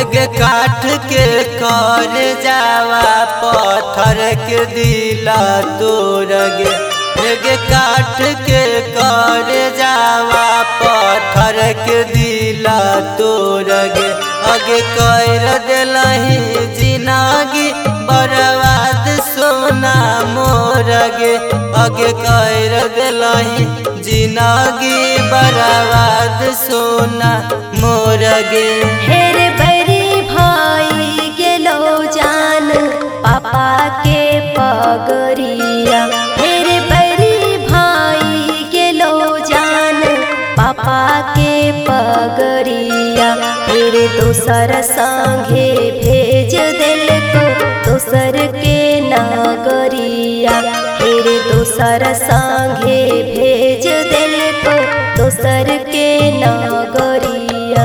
गे काठ के कर जावा पत्थर के दिला तोर गे काठ के कर जावा पत्थर के दिला तोर अगे कर दिलही जिंदगी बर्बाद सोना मोर अगे कर दिलही जिंदगी बर्बाद सोना मोर हेर बरी भाई गेलो जान पापा के पगरिया हेर बरी भाई गेलो जान पापा के पगरिया फिर दोसर संगे भेज दिल को दोसर के नगरिया फिर दोसर संगे भेज दिल को दोसर के नगरिया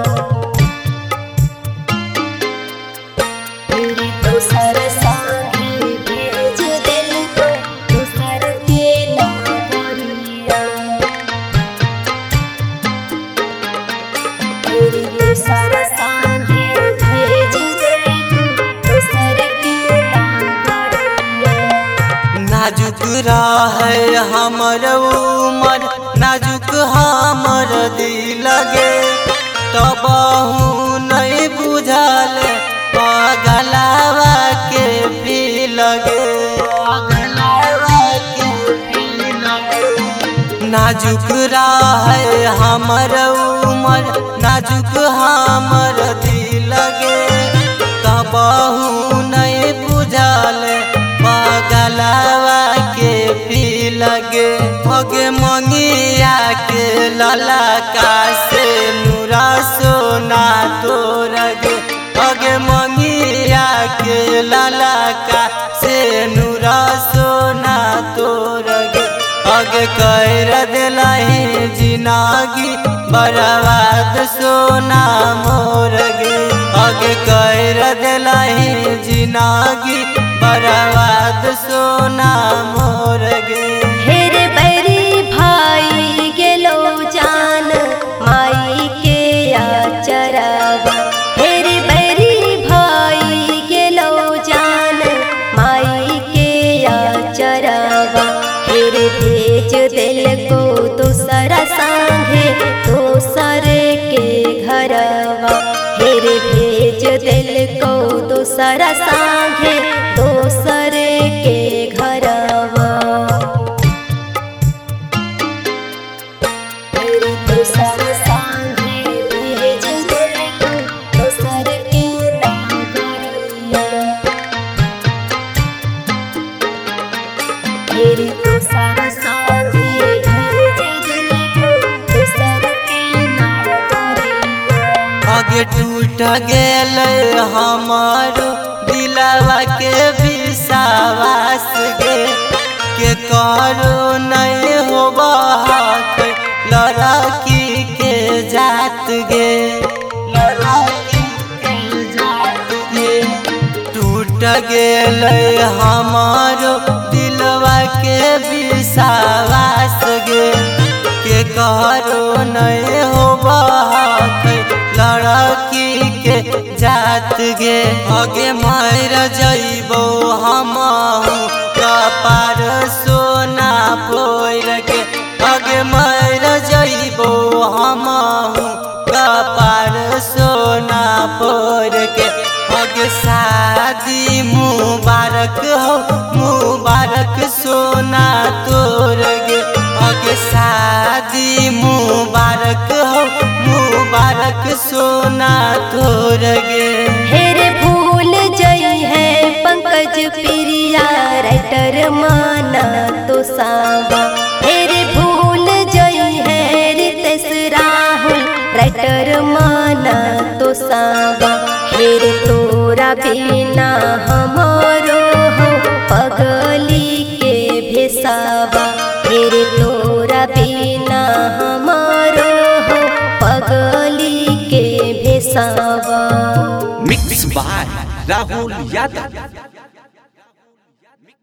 दोसर संगे भेज दिल को दोसर के नगरिया दोसर संगे भेज दिल को दोसर के नगरिया नाजुक रहे हमर उमर नाजुक हमर दिल तबहू नहीं बुझल पगलावा के भी नाजुक रहे हमर उमर नाजुक हमर दिल तबहू नहीं बुझल पगलावा के भी अगे मंगिया के लला का से नूरा सोना तोर अगे मंगिया के लला का से नूरा सोना तोर अगे कर दिलही जिंदगी बर्बाद सोना मोर अगे कर दिलही जिंदगी बर्बाद सोना मोर हेर बरी भाई गेलो जान माई के आचरवा हेर बरी भाई गेलो जान माई के आचरवा हेर भेज दिल को दोसर संगे दोसर के घरवा हेर भेज दिल को दोसर संगे दोसर के घरवा दोसर संगे भेज दिल को दोसर के नगरिया हेर दोसर संगे भेज दिल को दोसर के नगरिया अगे टूट गेल हमारो दिलवा के विश्वास के करो नहीं होबा लड़की के जात टूट गेल हमारो दिलवा के विश्वास के करो नहीं होबा लड़की के जात अगे मर जइबो हम कपार सोना फोर अगे मर जइबो हम कपार सोना फोर अगे शादी मुबारक हो मुबारक सोना तोर अगे शादी मुबारक हो मुबारक सोना तोर हेर भूल जई है पंकज प्रिया राइटर माना तो सावा हेर भूल जई है रितेश राहुल राइटर माना तो सावा हेर तोरा बिना हमारो हो पगली के भेसावा हेर तोरा बिना हमारो हो पगली के भेसावा मिक्स बाय राहुल यादव।